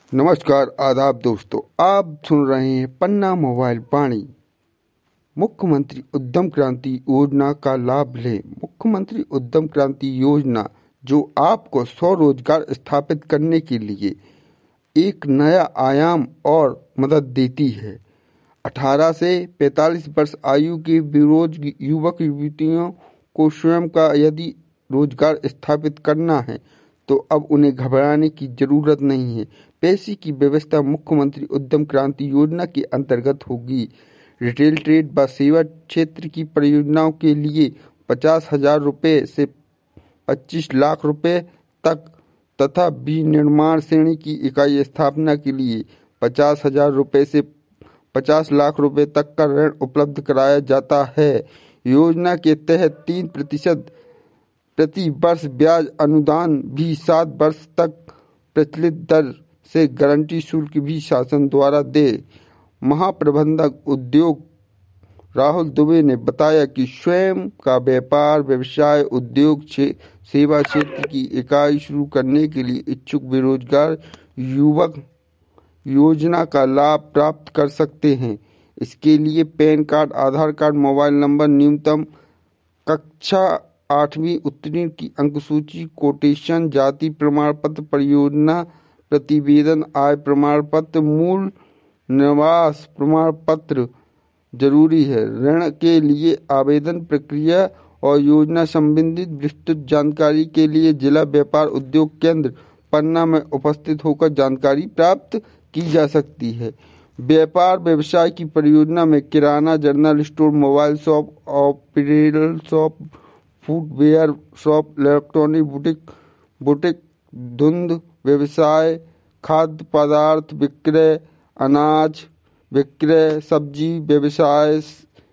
नमस्कार, आदाब दोस्तों। आप सुन रहे हैं पन्ना मोबाइल वाणी। मुख्यमंत्री उद्यम क्रांति योजना का लाभ लें। मुख्यमंत्री उद्यम क्रांति योजना जो आपको स्वरोजगार स्थापित करने के लिए एक नया आयाम और मदद देती है। 18 से 45 वर्ष आयु के बेरोजगार युवक युवतियों को स्वयं का यदि रोजगार स्थापित करना है तो अब उन्हें घबराने की जरूरत नहीं है। पैसे की व्यवस्था मुख्यमंत्री उद्यम क्रांति योजना के अंतर्गत होगी। रिटेल ट्रेड व सेवा क्षेत्र की परियोजनाओं के लिए 50,000 रुपये से 25 लाख रुपए तक तथा विनिर्माण श्रेणी की इकाई स्थापना के लिए 50,000 रुपये से 50 लाख रुपए तक का ऋण उपलब्ध कराया जाता है। योजना के तहत 3% प्रति वर्ष ब्याज अनुदान भी 7 वर्ष तक प्रचलित दर से गारंटी शुल्क भी शासन द्वारा दे। महाप्रबंधक उद्योग राहुल दुबे ने बताया कि स्वयं का व्यापार व्यवसाय उद्योग सेवा क्षेत्र की इकाई शुरू करने के लिए इच्छुक बेरोजगार युवक योजना का लाभ प्राप्त कर सकते हैं। इसके लिए PAN card, Aadhaar card, mobile number, न्यूनतम कक्षा 8वीं उत्तीर्ण की अंकसूची, कोटेशन, जाति प्रमाण पत्र, परियोजना प्रतिवेदन, आय प्रमाण पत्र, मूल निवास प्रमाण पत्र जरूरी है। ऋण के लिए आवेदन प्रक्रिया और योजना संबंधित विस्तृत जानकारी के लिए जिला व्यापार उद्योग केंद्र पन्ना में उपस्थित होकर जानकारी प्राप्त की जा सकती है। व्यापार व्यवसाय की परियोजना में किराना, general store, mobile shop, apparel shop, footwear shop, electronic boutique, धुंध व्यवसाय, खाद्य पदार्थ विक्रय, अनाज विक्रय, सब्जी व्यवसाय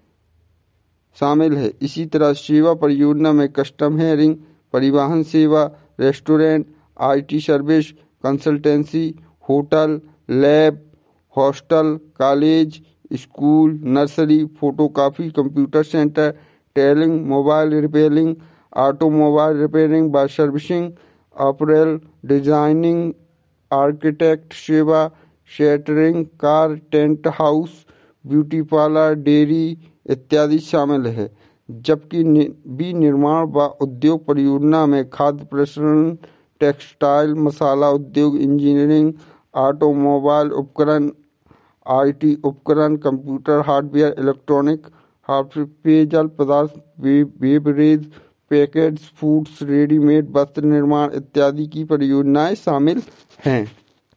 शामिल है। इसी तरह सेवा परियोजना में कस्टम हेयरिंग, परिवहन सेवा, restaurant, IT service, consultancy, hotel, lab, hostel, college, school, nursery, photocopy, computer centre, टेलिंग, मोबाइल रिपेयरिंग, ऑटोमोबाइल रिपेयरिंग व सर्विसिंग, अपैरल डिजाइनिंग, आर्किटेक्ट सेवा, shuttering, car, tent house, beauty parlour, dairy इत्यादि शामिल है। जबकि विनिर्माण व उद्योग परियोजना में खाद्य प्रसंस्करण, टेक्सटाइल, मसाला उद्योग, इंजीनियरिंग, ऑटोमोबाइल उपकरण, IT उपकरण, कंप्यूटर हार्डवेयर, इलेक्ट्रॉनिक पेयजल पदार्थ, बेवरेज, पैकेज्ड फूड्स, रेडीमेड वस्त्र निर्माण इत्यादि की परियोजनाएं शामिल हैं।